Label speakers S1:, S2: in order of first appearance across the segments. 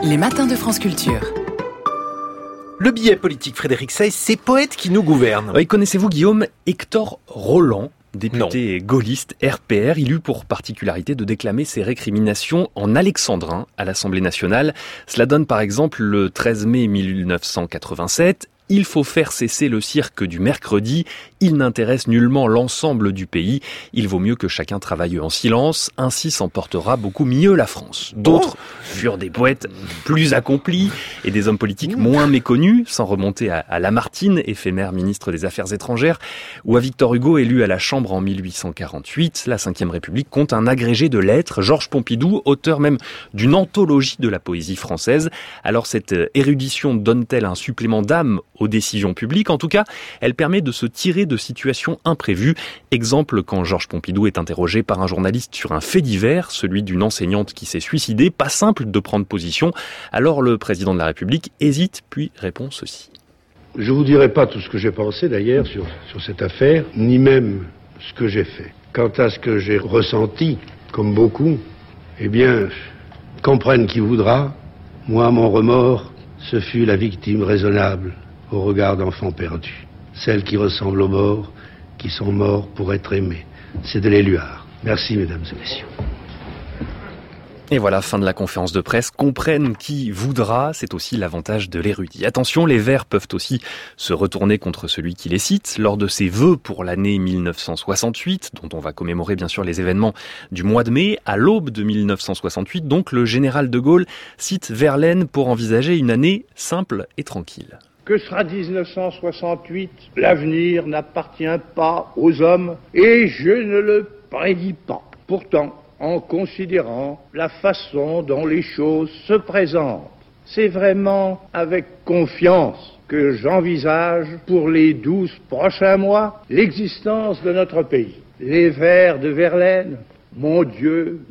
S1: Les matins de France Culture.
S2: Le billet politique, Frédéric Seyss, c'est poète qui nous gouverne.
S3: Oui, connaissez-vous, Guillaume, Hector Roland, député gaulliste RPR, il eut pour particularité de déclamer ses récriminations en alexandrin à l'Assemblée nationale. Cela donne par exemple le 13 mai 1987... Il faut faire cesser le cirque du mercredi. Il n'intéresse nullement l'ensemble du pays. Il vaut mieux que chacun travaille en silence. Ainsi s'en portera beaucoup mieux la France. D'autres furent des poètes plus accomplis et des hommes politiques moins méconnus, sans remonter à Lamartine, éphémère ministre des Affaires étrangères, ou à Victor Hugo, élu à la Chambre en 1848. La Ve République compte un agrégé de lettres, Georges Pompidou, auteur même d'une anthologie de la poésie française. Alors cette érudition donne-t-elle un supplément d'âme aux décisions publiques? En tout cas, elle permet de se tirer de situations imprévues. Exemple, quand Georges Pompidou est interrogé par un journaliste sur un fait divers, celui d'une enseignante qui s'est suicidée, pas simple de prendre position. Alors le président de la République hésite, puis répond ceci.
S4: Je vous dirai pas tout ce que j'ai pensé d'ailleurs sur cette affaire, ni même ce que j'ai fait. Quant à ce que j'ai ressenti, comme beaucoup, eh bien, comprenne qui voudra. Moi, mon remords, ce fut la victime raisonnable au regard d'enfants perdus. Celles qui ressemblent aux morts, qui sont morts pour être aimés. C'est de l'Éluard. Merci, mesdames et messieurs.
S3: Et voilà, fin de la conférence de presse. Comprenne qui voudra, c'est aussi l'avantage de l'érudit. Attention, les Verts peuvent aussi se retourner contre celui qui les cite. Lors de ses vœux pour l'année 1968, dont on va commémorer bien sûr les événements du mois de mai, à l'aube de 1968, donc le général de Gaulle cite Verlaine pour envisager une année simple et tranquille.
S5: Que sera 1968 ? L'avenir n'appartient pas aux hommes et je ne le prédis pas. Pourtant, en considérant la façon dont les choses se présentent, c'est vraiment avec confiance que j'envisage pour les 12 prochains mois l'existence de notre pays. Les vers de Verlaine, mon Dieu,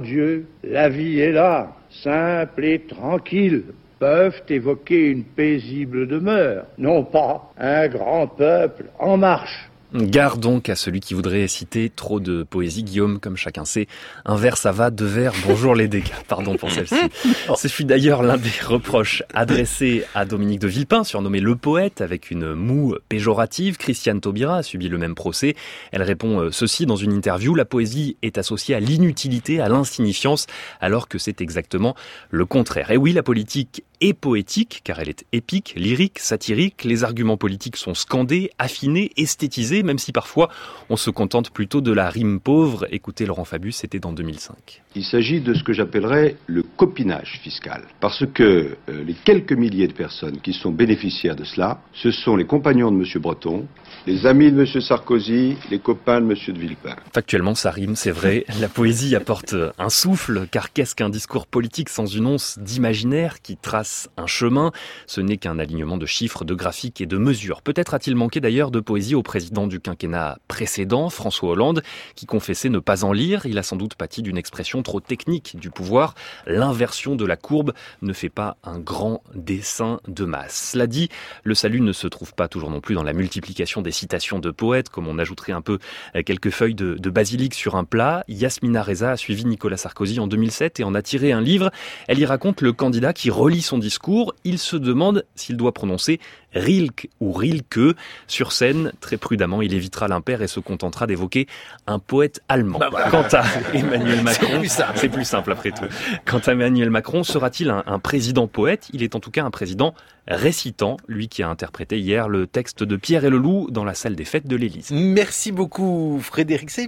S5: la vie est là, simple et tranquille, peuvent évoquer une paisible demeure, non pas un grand peuple en marche.
S3: Gare donc à celui qui voudrait citer trop de poésie. Guillaume, comme chacun sait, un vers ça va, deux vers, bonjour les dégâts. Pardon pour celle-ci. Ce fut d'ailleurs l'un des reproches adressés à Dominique de Villepin, surnommé le poète, avec une moue péjorative. Christiane Taubira a subi le même procès. Elle répond ceci dans une interview: la poésie est associée à l'inutilité, à l'insignifiance, alors que c'est exactement le contraire. Et oui, la politique est poétique, car elle est épique, lyrique, satirique. Les arguments politiques sont scandés, affinés, esthétisés, même si parfois on se contente plutôt de la rime pauvre. Écoutez Laurent Fabius, c'était dans 2005.
S6: Il s'agit de ce que j'appellerais le copinage fiscal. Parce que les quelques milliers de personnes qui sont bénéficiaires de cela, ce sont les compagnons de M. Breton, les amis de M. Sarkozy, les copains de M. de Villepin.
S3: Factuellement, ça rime, c'est vrai. La poésie apporte un souffle, car qu'est-ce qu'un discours politique sans une once d'imaginaire qui trace un chemin? Ce n'est qu'un alignement de chiffres, de graphiques et de mesures. Peut-être a-t-il manqué d'ailleurs de poésie au président du quinquennat précédent, François Hollande, qui confessait ne pas en lire. Il a sans doute pâti d'une expression trop technique du pouvoir. L'inversion de la courbe ne fait pas un grand dessin de masse. Cela dit, le salut ne se trouve pas toujours non plus dans la multiplication des citations de poètes, comme on ajouterait un peu quelques feuilles de basilic sur un plat. Yasmina Reza a suivi Nicolas Sarkozy en 2007 et en a tiré un livre. Elle y raconte le candidat qui relit son discours. Il se demande s'il doit prononcer Rilke ou Rilke. Sur scène, très prudemment, il évitera l'impair et se contentera d'évoquer un poète allemand. Quant à Emmanuel Macron, c'est plus simple après tout. Quant à Emmanuel Macron, sera-t-il un président poète? Il est en tout cas un président récitant, lui qui a interprété hier le texte de Pierre et le Loup dans la salle des fêtes de l'Élysée.
S2: Merci beaucoup Frédéric Seyss.